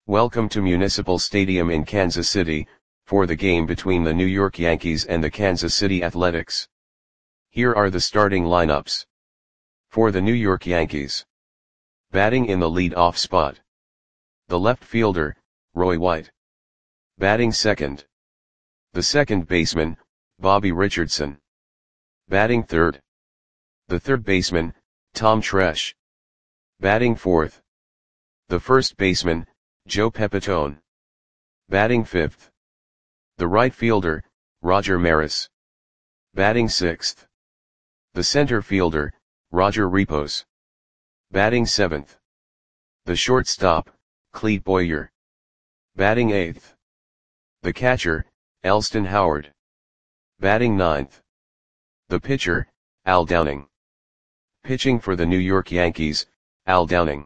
Welcome to Municipal Stadium in Kansas City, for the game between the New York Yankees and the Kansas City Athletics. Here are the starting lineups. For the New York Yankees. Batting in the lead-off spot. The left fielder, Roy White. Batting second. The second baseman, Bobby Richardson. Batting third. The third baseman, Tom Tresh. Batting fourth. The first baseman, Joe Pepitone. Batting fifth. The right fielder, Roger Maris. Batting sixth. The center fielder, Roger Repos. Batting seventh. The shortstop, Clete Boyer. Batting eighth. The catcher, Elston Howard. Batting ninth. The pitcher, Al Downing. Pitching for the New York Yankees, Al Downing.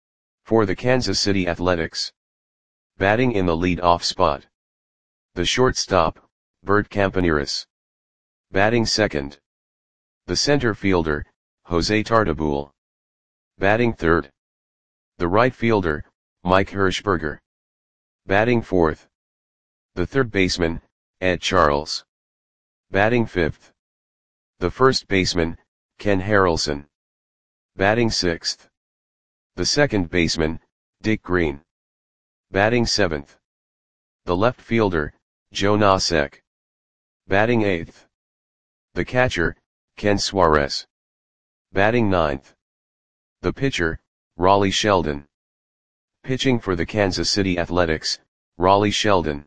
For the Kansas City Athletics. Batting in the lead-off spot. The shortstop, Bert Campaneris. Batting second. The center fielder, Jose Tartabull. Batting third. The right fielder, Mike Hirschberger. Batting fourth. The third baseman, Ed Charles. Batting fifth. The first baseman, Ken Harrelson. Batting sixth. The second baseman, Dick Green. Batting seventh. The left fielder, Joe Nosek. Batting eighth. The catcher, Ken Suarez. Batting ninth. The pitcher, Raleigh Sheldon. Pitching for the Kansas City Athletics, Raleigh Sheldon.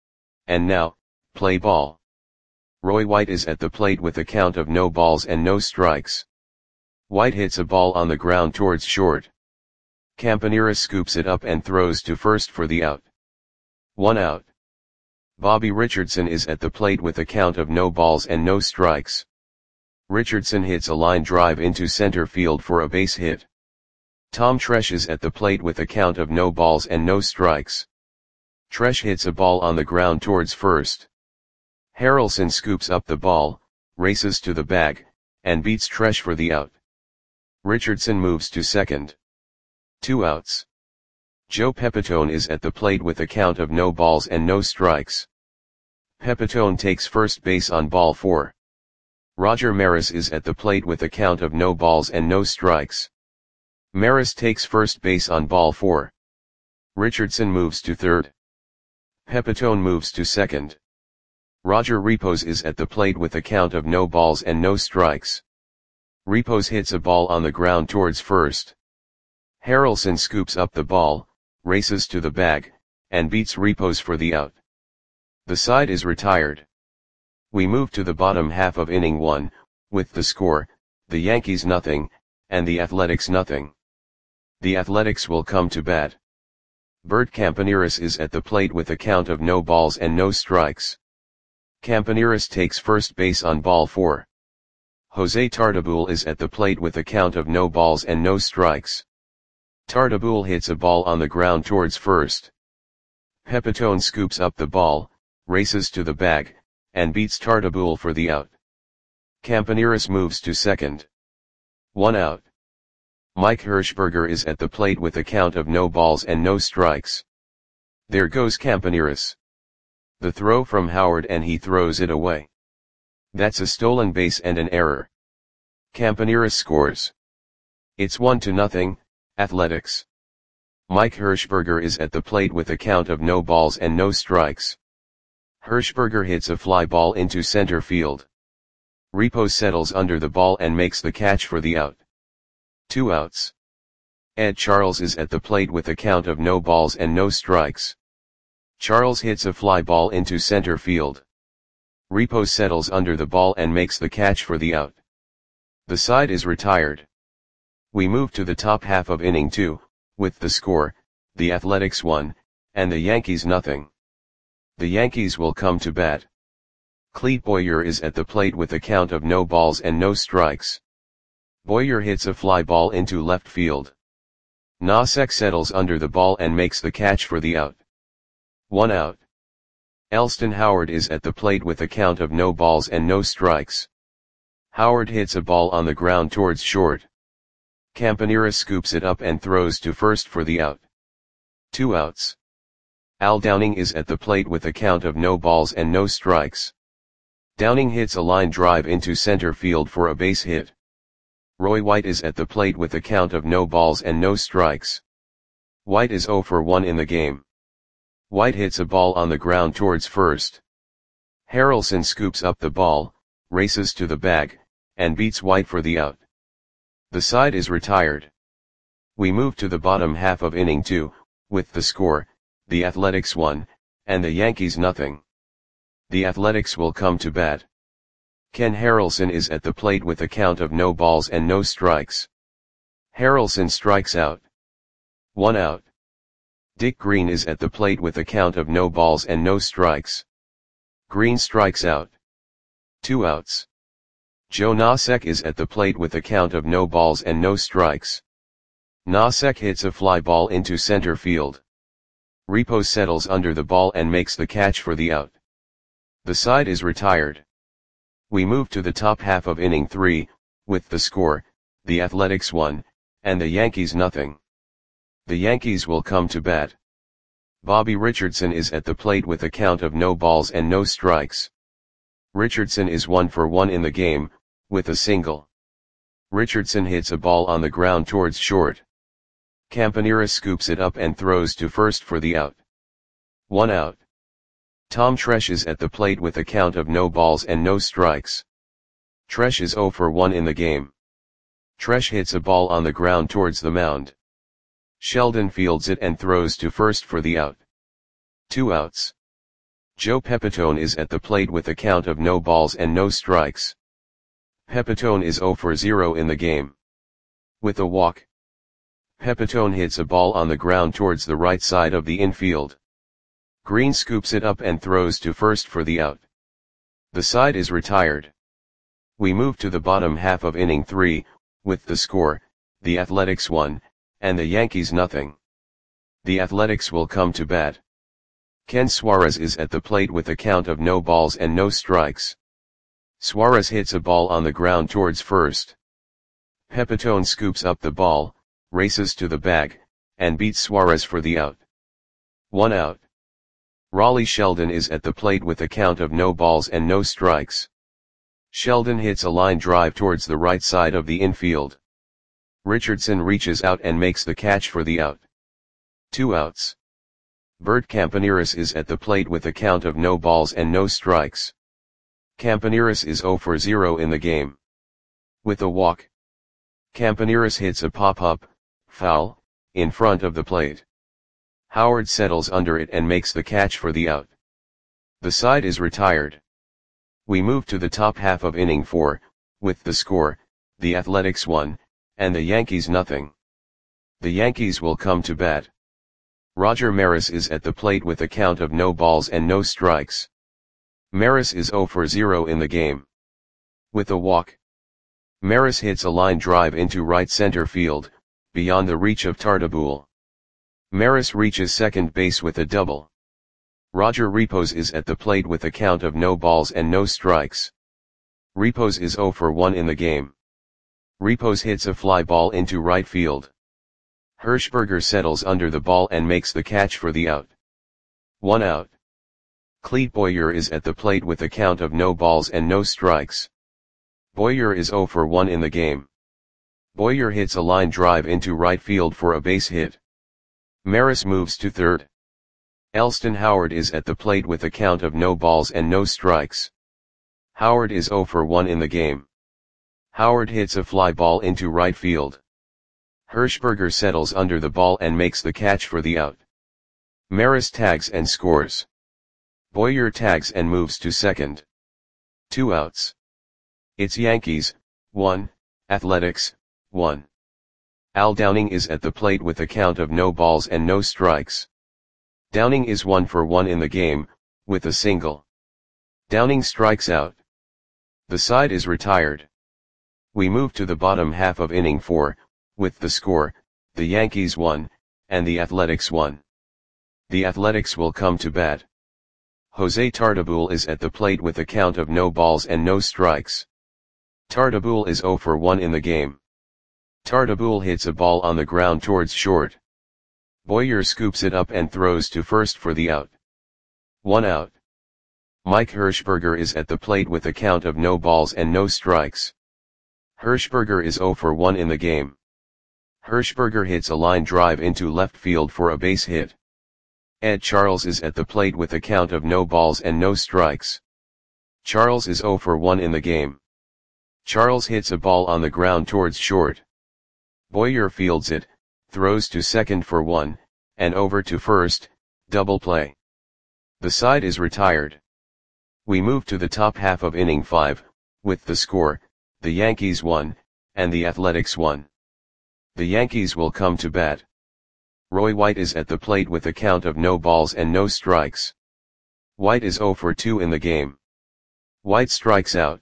And now, play ball. Roy White is at the plate with a count of no balls and no strikes. White hits a ball on the ground towards short. Campaneris scoops it up and throws to first for the out. 1 out. Bobby Richardson is at the plate with a count of no balls and no strikes. Richardson hits a line drive into center field for a base hit. Tom Tresh is at the plate with a count of no balls and no strikes. Tresh hits a ball on the ground towards first. Harrelson scoops up the ball, races to the bag, and beats Tresh for the out. Richardson moves to second. 2 outs. Joe Pepitone is at the plate with a count of no balls and no strikes. Pepitone takes first base on ball 4. Roger Maris is at the plate with a count of no balls and no strikes. Maris takes first base on ball 4. Richardson moves to third. Pepitone moves to second. Roger Repos is at the plate with a count of no balls and no strikes. Repos hits a ball on the ground towards first. Harrelson scoops up the ball, races to the bag, and beats Repos for the out. The side is retired. We move to the bottom half of inning 1, with the score, the Yankees nothing, and the Athletics nothing. The Athletics will come to bat. Bert Campaneris is at the plate with a count of no balls and no strikes. Campaneris takes first base on ball 4. Jose Tartabull is at the plate with a count of no balls and no strikes. Tartabull hits a ball on the ground towards first. Pepitone scoops up the ball, races to the bag, and beats Tartabull for the out. Campaneris moves to second. 1 out. Mike Hirschberger is at the plate with a count of no balls and no strikes. There goes Campaneris. The throw from Howard and he throws it away. That's a stolen base and an error. Campaneris scores. It's 1-0, Athletics. Mike Hirschberger is at the plate with a count of no balls and no strikes. Hirschberger hits a fly ball into center field. Repos settles under the ball and makes the catch for the out. 2 outs. Ed Charles is at the plate with a count of no balls and no strikes. Charles hits a fly ball into center field. Repos settles under the ball and makes the catch for the out. The side is retired. We move to the top half of inning 2, with the score, the Athletics 1, and the Yankees nothing. The Yankees will come to bat. Clete Boyer is at the plate with a count of no balls and no strikes. Boyer hits a fly ball into left field. Nosek settles under the ball and makes the catch for the out. 1 out. Elston Howard is at the plate with a count of no balls and no strikes. Howard hits a ball on the ground towards short. Campaneris scoops it up and throws to first for the out. 2 outs. Al Downing is at the plate with a count of no balls and no strikes. Downing hits a line drive into center field for a base hit. Roy White is at the plate with a count of no balls and no strikes. White is 0 for 1 in the game. White hits a ball on the ground towards first. Harrelson scoops up the ball, races to the bag, and beats White for the out. The side is retired. We move to the bottom half of inning 2, with the score, the Athletics 1, and the Yankees nothing. The Athletics will come to bat. Ken Harrelson is at the plate with a count of no balls and no strikes. Harrelson strikes out. 1 out. Dick Green is at the plate with a count of no balls and no strikes. Green strikes out. 2 outs. Joe Nosek is at the plate with a count of no balls and no strikes. Nosek hits a fly ball into center field. Repos settles under the ball and makes the catch for the out. The side is retired. We move to the top half of inning 3, with the score, the Athletics 1, and the Yankees nothing. The Yankees will come to bat. Bobby Richardson is at the plate with a count of no balls and no strikes. Richardson is 1 for 1 in the game, with a single. Richardson hits a ball on the ground towards short. Campaneris scoops it up and throws to first for the out. 1 out. Tom Tresh is at the plate with a count of no balls and no strikes. Tresh is 0 for 1 in the game. Tresh hits a ball on the ground towards the mound. Sheldon fields it and throws to first for the out. 2 outs. Joe Pepitone is at the plate with a count of no balls and no strikes. Pepitone is 0 for 0 in the game. With a walk. Pepitone hits a ball on the ground towards the right side of the infield. Green scoops it up and throws to first for the out. The side is retired. We move to the bottom half of inning 3, with the score, the Athletics 1, and the Yankees nothing. The Athletics will come to bat. Ken Suarez is at the plate with a count of no balls and no strikes. Suarez hits a ball on the ground towards first. Pepitone scoops up the ball, races to the bag, and beats Suarez for the out. 1 out. Raleigh Sheldon is at the plate with a count of no balls and no strikes. Sheldon hits a line drive towards the right side of the infield. Richardson reaches out and makes the catch for the out. 2 outs. Bert Campaneris is at the plate with a count of no balls and no strikes. Campaneris is 0 for 0 in the game. With a walk. Campaneris hits a pop-up, foul, in front of the plate. Howard settles under it and makes the catch for the out. The side is retired. We move to the top half of inning 4, with the score, the Athletics 1, and the Yankees nothing. The Yankees will come to bat. Roger Maris is at the plate with a count of no balls and no strikes. Maris is 0 for 0 in the game. With a walk. Maris hits a line drive into right center field, beyond the reach of Tartabull. Maris reaches second base with a double. Roger Repos is at the plate with a count of no balls and no strikes. Repos is 0 for 1 in the game. Repos hits a fly ball into right field. Hirschberger settles under the ball and makes the catch for the out. 1 out. Clete Boyer is at the plate with a count of no balls and no strikes. Boyer is 0 for 1 in the game. Boyer hits a line drive into right field for a base hit. Maris moves to third. Elston Howard is at the plate with a count of no balls and no strikes. Howard is 0 for 1 in the game. Howard hits a fly ball into right field. Hirschberger settles under the ball and makes the catch for the out. Maris tags and scores. Boyer tags and moves to second. 2 outs. It's Yankees, 1, Athletics, 1. Al Downing is at the plate with a count of no balls and no strikes. Downing is 1 for 1 in the game, with a single. Downing strikes out. The side is retired. We move to the bottom half of inning 4, with the score, the Yankees 1, and the Athletics 1. The Athletics will come to bat. Jose Tartabull is at the plate with a count of no balls and no strikes. Tartabull is 0 for 1 in the game. Tartabull hits a ball on the ground towards short. Boyer scoops it up and throws to first for the out. 1 out. Mike Hirschberger is at the plate with a count of no balls and no strikes. Hirschberger is 0 for 1 in the game. Hirschberger hits a line drive into left field for a base hit. Ed Charles is at the plate with a count of no balls and no strikes. Charles is 0 for 1 in the game. Charles hits a ball on the ground towards short. Boyer fields it, throws to second for 1, and over to first, double play. The side is retired. We move to the top half of inning 5, with the score, the Yankees 1, and the Athletics 1. The Yankees will come to bat. Roy White is at the plate with a count of no balls and no strikes. White is 0 for 2 in the game. White strikes out.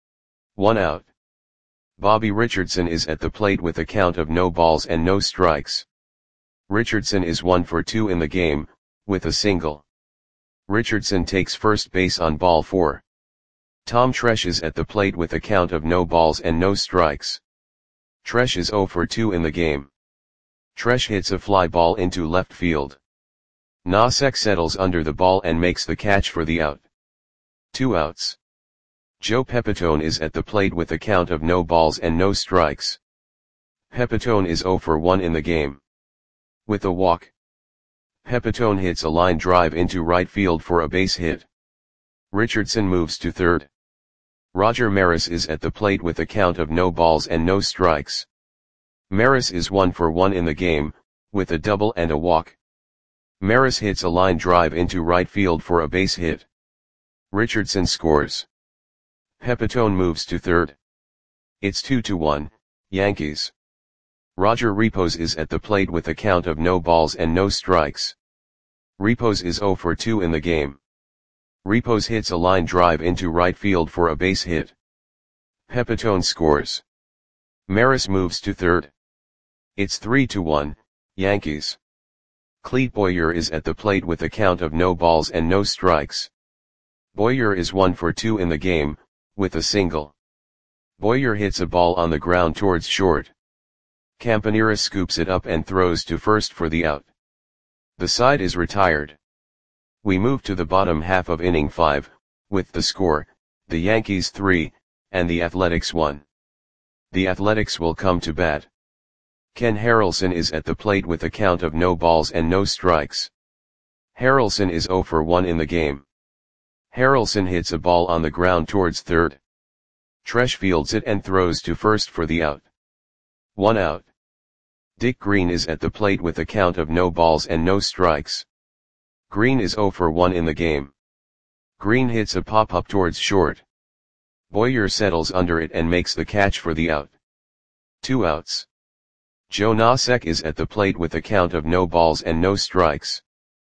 1 out. Bobby Richardson is at the plate with a count of no balls and no strikes. Richardson is 1 for 2 in the game, with a single. Richardson takes first base on ball 4. Tom Tresh is at the plate with a count of no balls and no strikes. Tresh is 0 for 2 in the game. Tresh hits a fly ball into left field. Nosek settles under the ball and makes the catch for the out. 2 outs. Joe Pepitone is at the plate with a count of no balls and no strikes. Pepitone is 0 for 1 in the game. With a walk, Pepitone hits a line drive into right field for a base hit. Richardson moves to third. Roger Maris is at the plate with a count of no balls and no strikes. Maris is 1 for 1 in the game, with a double and a walk. Maris hits a line drive into right field for a base hit. Richardson scores. Pepitone moves to third. It's 2-1, Yankees. Roger Repos is at the plate with a count of no balls and no strikes. Repos is 0 for 2 in the game. Repos hits a line drive into right field for a base hit. Pepitone scores. Maris moves to third. It's 3-1, Yankees. Clete Boyer is at the plate with a count of no balls and no strikes. Boyer is 1 for 2 in the game, with a single. Boyer hits a ball on the ground towards short. Campanera scoops it up and throws to first for the out. The side is retired. We move to the bottom half of inning 5, with the score, the Yankees 3, and the Athletics 1. The Athletics will come to bat. Ken Harrelson is at the plate with a count of no balls and no strikes. Harrelson is 0 for 1 in the game. Harrelson hits a ball on the ground towards third. Tresh fields it and throws to first for the out. 1 out. Dick Green is at the plate with a count of no balls and no strikes. Green is 0 for 1 in the game. Green hits a pop-up towards short. Boyer settles under it and makes the catch for the out. 2 outs. Joe Nosek is at the plate with a count of no balls and no strikes.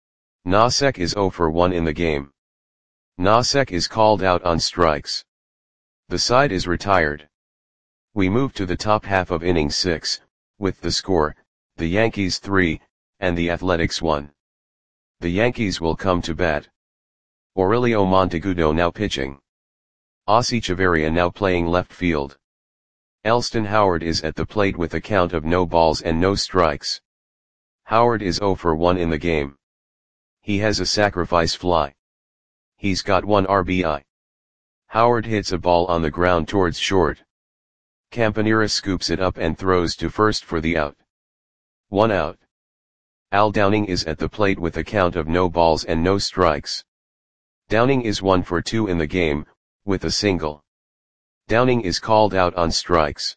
Nosek is 0 for 1 in the game. Nosek is called out on strikes. The side is retired. We move to the top half of inning 6, with the score, the Yankees 3, and the Athletics 1. The Yankees will come to bat. Aurelio Monteagudo now pitching. Ossie Chavarria now playing left field. Elston Howard is at the plate with a count of no balls and no strikes. Howard is 0 for 1 in the game. He has a sacrifice fly. He's got 1 RBI. Howard hits a ball on the ground towards short. Campanera scoops it up and throws to first for the out. 1 out. Al Downing is at the plate with a count of no balls and no strikes. Downing is 1 for 2 in the game, with a single. Downing is called out on strikes.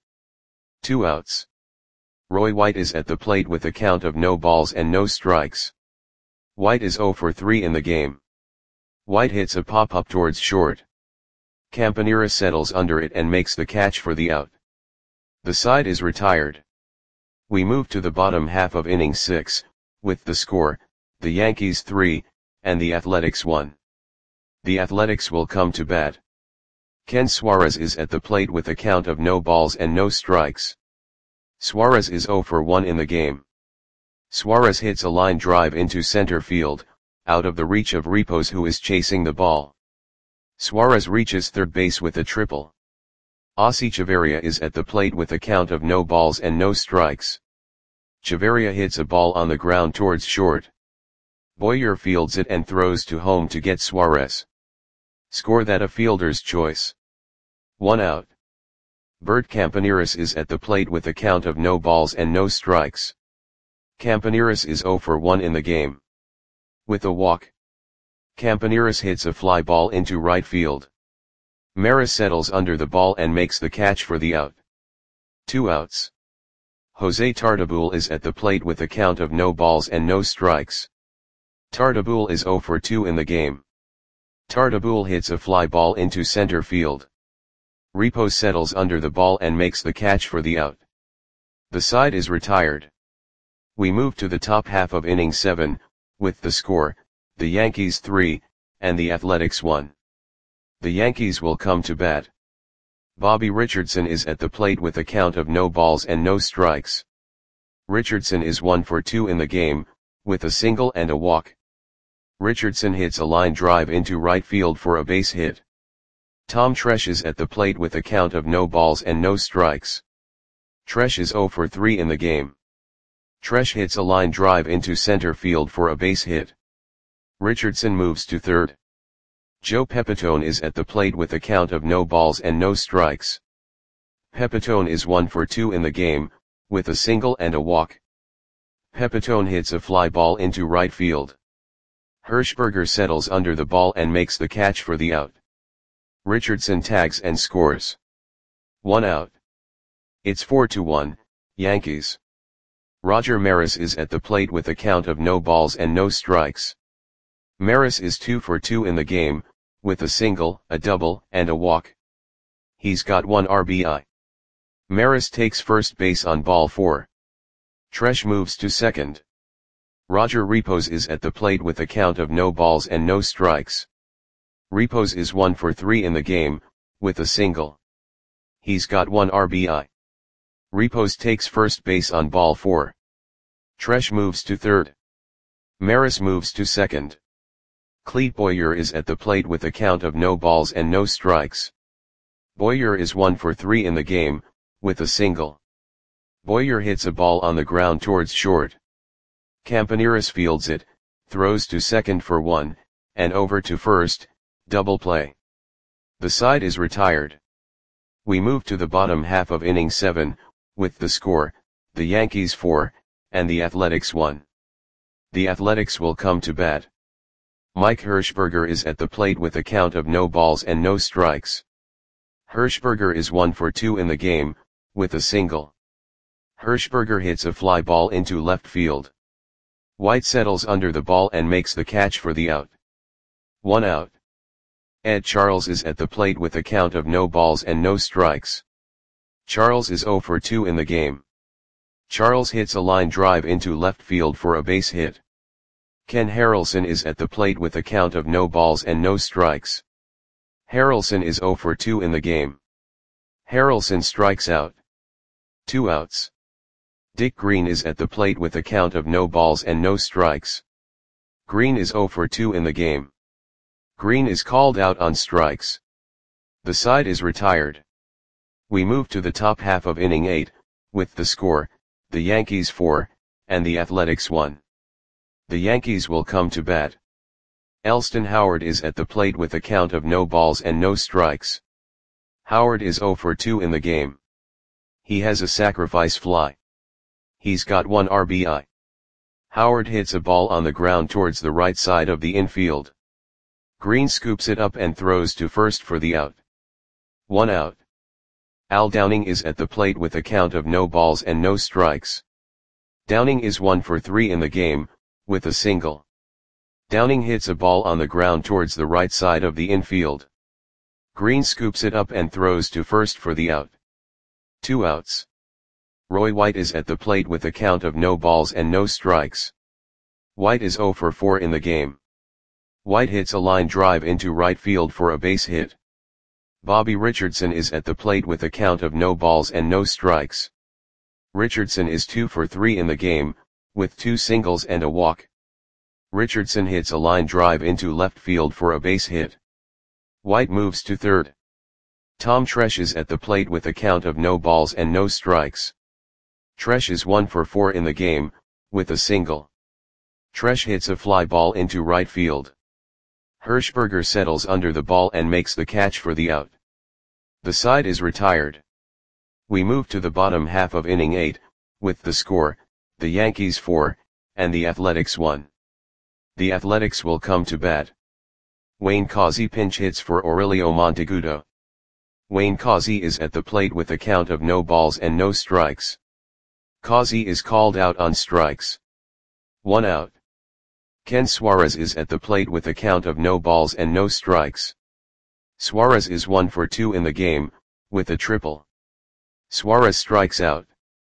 2 outs. Roy White is at the plate with a count of no balls and no strikes. White is 0 for 3 in the game. White hits a pop-up towards short. Campanera settles under it and makes the catch for the out. The side is retired. We move to the bottom half of inning 6, with the score, the Yankees 3, and the Athletics 1. The Athletics will come to bat. Ken Suarez is at the plate with a count of no balls and no strikes. Suarez is 0 for 1 in the game. Suarez hits a line drive into center field, out of the reach of Repos, who is chasing the ball. Suarez reaches third base with a triple. Ossie Chavarria is at the plate with a count of no balls and no strikes. Chavarria hits a ball on the ground towards short. Boyer fields it and throws to home to get Suarez. Score that a fielder's choice. 1 out. Bert Campaneris is at the plate with a count of no balls and no strikes. Campaneris is 0 for 1 in the game. With a walk, Campaneris hits a fly ball into right field. Maris settles under the ball and makes the catch for the out. 2 outs. Jose Tartabull is at the plate with a count of no balls and no strikes. Tartabull is 0 for 2 in the game. Tartabull hits a fly ball into center field. Repos settles under the ball and makes the catch for the out. The side is retired. We move to the top half of inning 7, with the score, the Yankees 3, and the Athletics 1. The Yankees will come to bat. Bobby Richardson is at the plate with a count of no balls and no strikes. Richardson is 1 for 2 in the game, with a single and a walk. Richardson hits a line drive into right field for a base hit. Tom Tresh is at the plate with a count of no balls and no strikes. Tresh is 0 for 3 in the game. Tresh hits a line drive into center field for a base hit. Richardson moves to third. Joe Pepitone is at the plate with a count of no balls and no strikes. Pepitone is 1 for 2 in the game, with a single and a walk. Pepitone hits a fly ball into right field. Hirschberger settles under the ball and makes the catch for the out. Richardson tags and scores. 1 out. It's 4-1, Yankees. Roger Maris is at the plate with a count of no balls and no strikes. Maris is 2 for 2 in the game, with a single, a double, and a walk. He's got 1 RBI. Maris takes first base on ball 4. Tresh moves to second. Roger Repos is at the plate with a count of no balls and no strikes. Repos is 1 for 3 in the game, with a single. He's got 1 RBI. Repos takes first base on ball 4. Tresh moves to third. Maris moves to second. Clete Boyer is at the plate with a count of no balls and no strikes. Boyer is 1 for 3 in the game, with a single. Boyer hits a ball on the ground towards short. Campaneris fields it, throws to second for 1, and over to first, double play. The side is retired. We move to the bottom half of inning 7, with the score, the Yankees 4, and the Athletics 1. The Athletics will come to bat. Mike Hirschberger is at the plate with a count of no balls and no strikes. Hirschberger is 1 for 2 in the game, with a single. Hirschberger hits a fly ball into left field. White settles under the ball and makes the catch for the out. 1 out. Ed Charles is at the plate with a count of no balls and no strikes. Charles is 0 for 2 in the game. Charles hits a line drive into left field for a base hit. Ken Harrelson is at the plate with a count of no balls and no strikes. Harrelson is 0 for 2 in the game. Harrelson strikes out. 2 outs. Dick Green is at the plate with a count of no balls and no strikes. Green is 0 for 2 in the game. Green is called out on strikes. The side is retired. We move to the top half of inning 8, with the score, the Yankees 4, and the Athletics 1. The Yankees will come to bat. Elston Howard is at the plate with a count of no balls and no strikes. Howard is 0 for 2 in the game. He has a sacrifice fly. He's got 1 RBI. Howard hits a ball on the ground towards the right side of the infield. Green scoops it up and throws to first for the out. 1 out. Al Downing is at the plate with a count of no balls and no strikes. Downing is 1 for 3 in the game, with a single. Downing hits a ball on the ground towards the right side of the infield. Green scoops it up and throws to first for the out. 2 outs. Roy White is at the plate with a count of no balls and no strikes. White is 0 for 4 in the game. White hits a line drive into right field for a base hit. Bobby Richardson is at the plate with a count of no balls and no strikes. Richardson is 2 for 3 in the game, with 2 singles and a walk. Richardson hits a line drive into left field for a base hit. White moves to third. Tom Tresh is at the plate with a count of no balls and no strikes. Tresh is 1 for 4 in the game, with a single. Tresh hits a fly ball into right field. Hirschberger settles under the ball and makes the catch for the out. The side is retired. We move to the bottom half of inning 8, with the score, the Yankees 4, and the Athletics 1. The Athletics will come to bat. Wayne Causey pinch hits for Aurelio Monteagudo. Wayne Causey is at the plate with a count of no balls and no strikes. Causey is called out on strikes. 1 out. Ken Suarez is at the plate with a count of no balls and no strikes. Suarez is 1 for 2 in the game, with a triple. Suarez strikes out.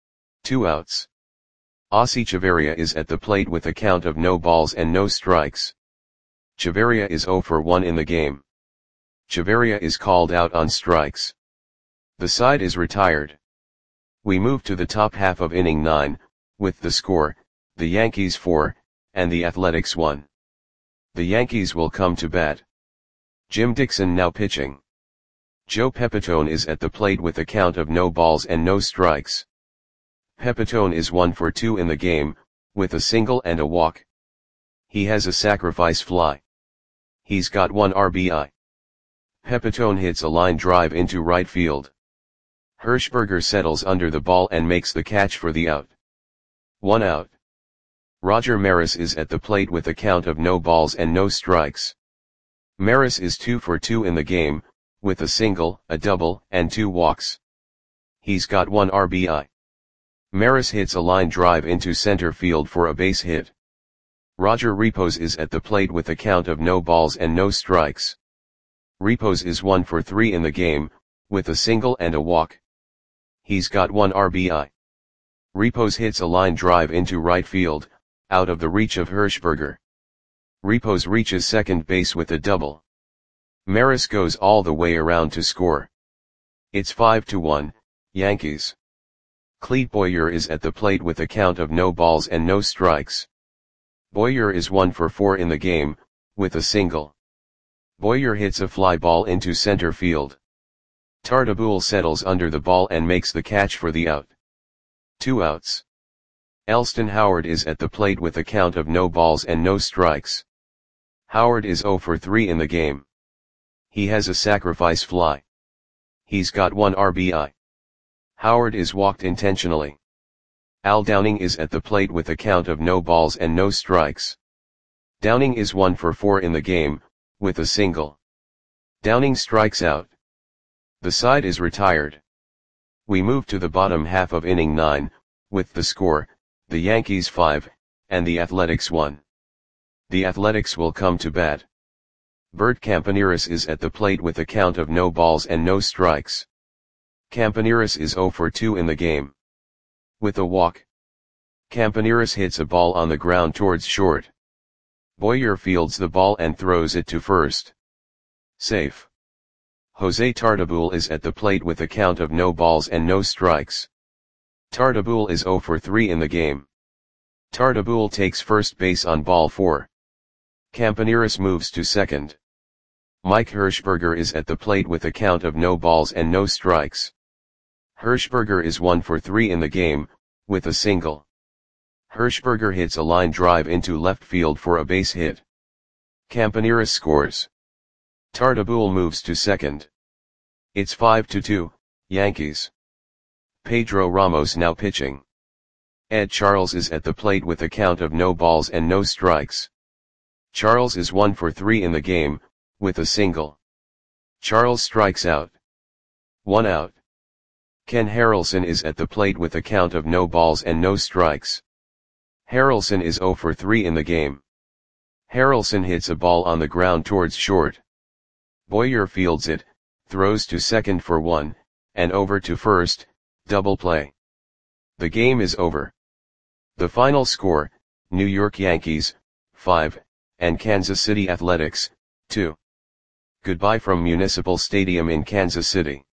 2 outs. Ossie Chavarria is at the plate with a count of no balls and no strikes. Chavarria is 0 for 1 in the game. Chavarria is called out on strikes. The side is retired. We move to the top half of inning 9, with the score, the Yankees 4, and the Athletics 1. The Yankees will come to bat. Jim Dixon now pitching. Joe Pepitone is at the plate with a count of no balls and no strikes. Pepitone is 1 for 2 in the game, with a single and a walk. He has a sacrifice fly. He's got 1 RBI. Pepitone hits a line drive into right field. Hirschberger settles under the ball and makes the catch for the out. 1 out. Roger Maris is at the plate with a count of no balls and no strikes. Maris is 2 for 2 in the game, with a single, a double, and 2 walks. He's got 1 RBI. Maris hits a line drive into center field for a base hit. Roger Repos is at the plate with a count of no balls and no strikes. Repos is 1 for 3 in the game, with a single and a walk. He's got 1 RBI. Repos hits a line drive into right field, out of the reach of Hirschberger. Repos reaches second base with a double. Maris goes all the way around to score. It's 5-1, Yankees. Clete Boyer is at the plate with a count of no balls and no strikes. Boyer is 1 for 4 in the game, with a single. Boyer hits a fly ball into center field. Tartabull settles under the ball and makes the catch for the out. 2 outs. Elston Howard is at the plate with a count of no balls and no strikes. Howard is 0 for 3 in the game. He has a sacrifice fly. He's got 1 RBI. Howard is walked intentionally. Al Downing is at the plate with a count of no balls and no strikes. Downing is 1 for 4 in the game, with a single. Downing strikes out. The side is retired. We move to the bottom half of inning 9, with the score, the Yankees 5, and the Athletics 1. The Athletics will come to bat. Bert Campaneris is at the plate with a count of no balls and no strikes. Campaneris is 0 for 2 in the game. With a walk. Campaneris hits a ball on the ground towards short. Boyer fields the ball and throws it to first. Safe. Jose Tartabull is at the plate with a count of no balls and no strikes. Tartabull is 0 for 3 in the game. Tartabull takes first base on ball 4. Campaneris moves to second. Mike Hirschberger is at the plate with a count of no balls and no strikes. Hirschberger is 1 for 3 in the game, with a single. Hirschberger hits a line drive into left field for a base hit. Campaneris scores. Tartabull moves to second. It's 5-2, Yankees. Pedro Ramos now pitching. Ed Charles is at the plate with a count of no balls and no strikes. Charles is 1 for 3 in the game, with a single. Charles strikes out. 1 out. Ken Harrelson is at the plate with a count of no balls and no strikes. Harrelson is 0 for 3 in the game. Harrelson hits a ball on the ground towards short. Boyer fields it, throws to second for 1, and over to first, double play. The game is over. The final score, New York Yankees, 5, and Kansas City Athletics, 2. Goodbye from Municipal Stadium in Kansas City.